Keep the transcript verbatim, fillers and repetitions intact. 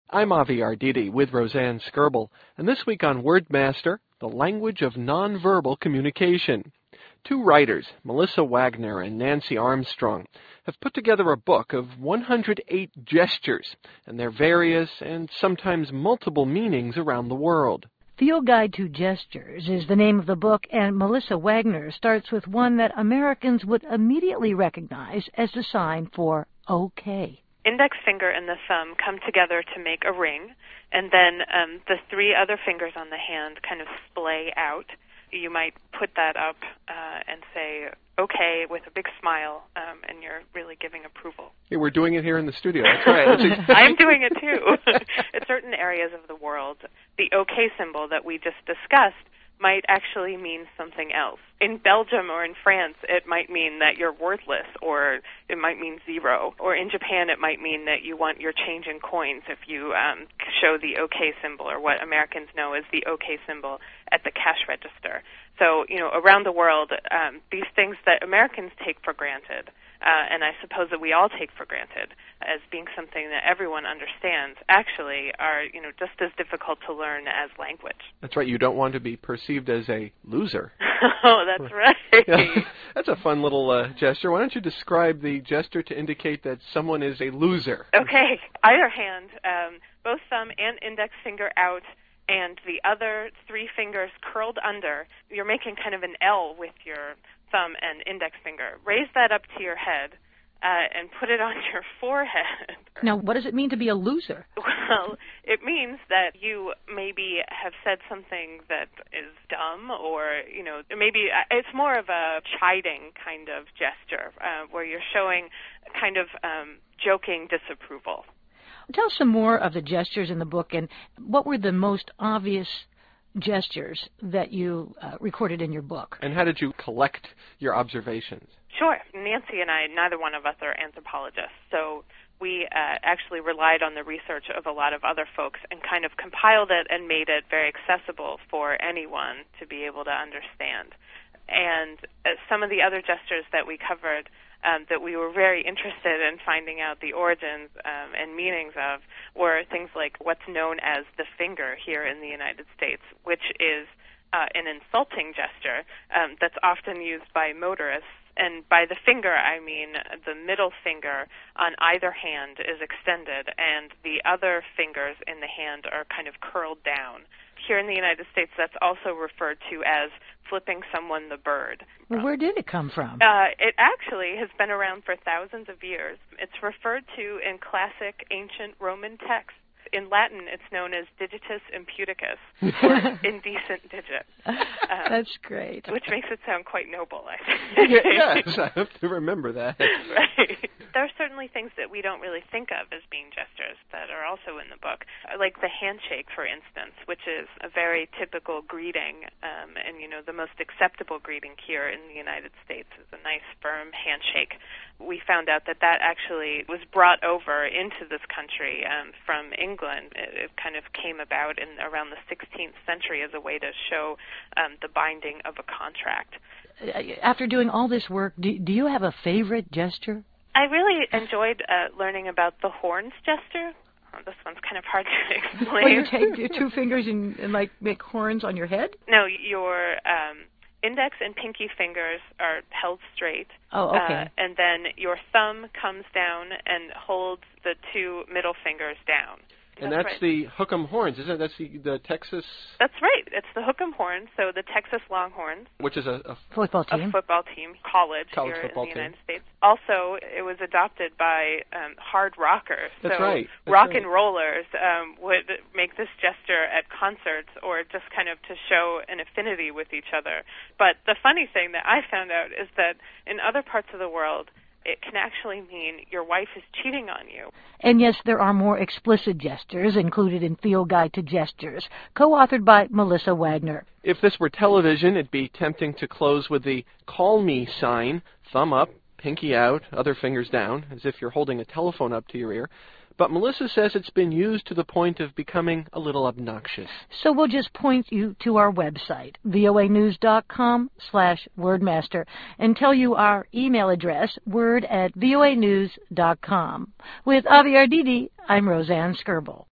I'm Avi Arditi with Roseanne Skirble, and this week on WordMaster, the language of nonverbal communication. Two writers, Melissa Wagner and Nancy Armstrong, have put together a book of one hundred eight gestures and their various and sometimes multiple meanings around the world. Field Guide to Gestures is the name of the book, and Melissa Wagner starts with one that Americans would immediately recognize as the sign for okay. Index finger and the thumb come together to make a ring, and then um, the three other fingers on the hand kind of splay out. You might put that up uh, and say, okay, with a big smile, um, and you're really giving approval. Yeah, we're doing it here in the studio. That's right. I'm doing it too. In certain areas of the world, the okay symbol that we just discussed might actually mean something else. In Belgium or in France, it might mean that you're worthless, or it might mean zero. Or in Japan, it might mean that you want your change in coins if you um, show the OK symbol, or what Americans know as the OK symbol at the cash register. So, you know, around the world, um, these things that Americans take for granted, uh, and I suppose that we all take for granted as being something that everyone understands, actually are, you know, just as difficult to learn as language. That's right. You don't want to be perceived as a loser. Oh, that's right. Yeah, that's a fun little uh, gesture. Why don't you describe the gesture to indicate that someone is a loser? Okay. Either hand, um, both thumb and index finger out, and the other three fingers curled under. You're making kind of an L with your thumb and index finger. Raise that up to your head uh, and put it on your forehead. Now, what does it mean to be a loser? Well, it means that you maybe have said something that is dumb, or, you know, maybe it's more of a chiding kind of gesture uh, where you're showing kind of um, joking disapproval. Tell us some more of the gestures in the book, and what were the most obvious gestures that you uh, recorded in your book? And how did you collect your observations? Sure. Nancy and I, neither one of us are anthropologists, so we uh, actually relied on the research of a lot of other folks and kind of compiled it and made it very accessible for anyone to be able to understand. And uh, some of the other gestures that we covered Um, that we were very interested in finding out the origins um, and meanings of were things like what's known as the finger here in the United States, which is uh, an insulting gesture um, that's often used by motorists. And by the finger, I mean the middle finger on either hand is extended, and the other fingers in the hand are kind of curled down. Here in the United States, that's also referred to as flipping someone the bird. Well, where did it come from? Uh, it actually has been around for thousands of years. It's referred to in classic ancient Roman texts. In Latin, it's known as digitus imputicus, or indecent digit. Um, That's great. Which makes it sound quite noble, I think. Yes, I have to remember that. Right. There are certainly things that we don't really think of as being gestures that are also in the book, like the handshake, for instance, which is a very typical greeting, um, and, you know, the most acceptable greeting here in the United States is a nice, firm handshake. We found out that that actually was brought over into this country um, from England. It, it kind of came about in around the sixteenth century as a way to show um, the binding of a contract. After doing all this work, do, do you have a favorite gesture? I really enjoyed uh, learning about the horns gesture. Oh, this one's kind of hard to explain. Well, you take your two fingers and, and like make horns on your head? No, your um, index and pinky fingers are held straight. Oh, okay. Uh, and then your thumb comes down and holds the two middle fingers down. And that's, that's right. the Hook'em Horns, isn't it? That's the, the Texas... That's right. It's the Hook'em Horns, so the Texas Longhorns. Which is a... a football team. A football team, college, college here football in the team. United States. Also, it was adopted by um, hard rockers. That's so right. That's rock right. and rollers um, would make this gesture at concerts, or just kind of to show an affinity with each other. But the funny thing that I found out is that in other parts of the world, it can actually mean your wife is cheating on you. And yes, there are more explicit gestures included in Field Guide to Gestures, co-authored by Melissa Wagner. If this were television, it'd be tempting to close with the call me sign, thumb up, pinky out, other fingers down, as if you're holding a telephone up to your ear. But Melissa says it's been used to the point of becoming a little obnoxious. So we'll just point you to our website, voanews.com slash wordmaster, and tell you our email address, word at voanews dot com. With Avi Arditi, I'm Roseanne Skirble.